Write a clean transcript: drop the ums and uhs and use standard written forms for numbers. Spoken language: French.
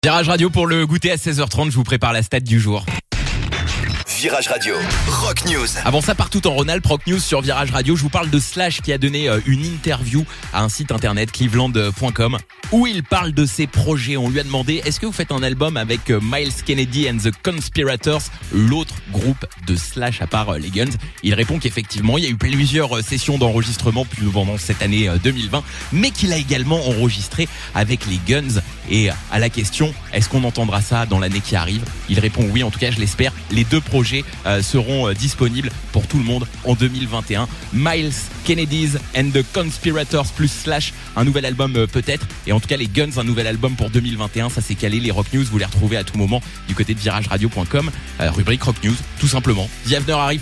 Virage Radio pour le goûter à 16h30, je vous prépare la stat du jour. Virage Radio, Rock News. Avant ça, partout en Rhône-Alpes, Rock News sur Virage Radio, je vous parle de Slash qui a donné une interview à un site internet, cleveland.com, où il parle de ses projets. On lui a demandé, est-ce que vous faites un album avec Miles Kennedy and the Conspirators, l'autre groupe de Slash à part les Guns? Il répond qu'effectivement, il y a eu plusieurs sessions d'enregistrement pendant cette année 2020, mais qu'il a également enregistré avec les Guns. Et à la question, est-ce qu'on entendra ça dans l'année qui arrive? Il répond oui, en tout cas je l'espère. Les deux projets seront disponibles pour tout le monde en 2021. Miles Kennedy's and the Conspirators plus Slash, un nouvel album peut-être. Et en tout cas les Guns, un nouvel album pour 2021. Ça c'est calé, les Rock News, vous les retrouvez à tout moment du côté de virageradio.com. Rubrique Rock News, tout simplement. The Avener arrive.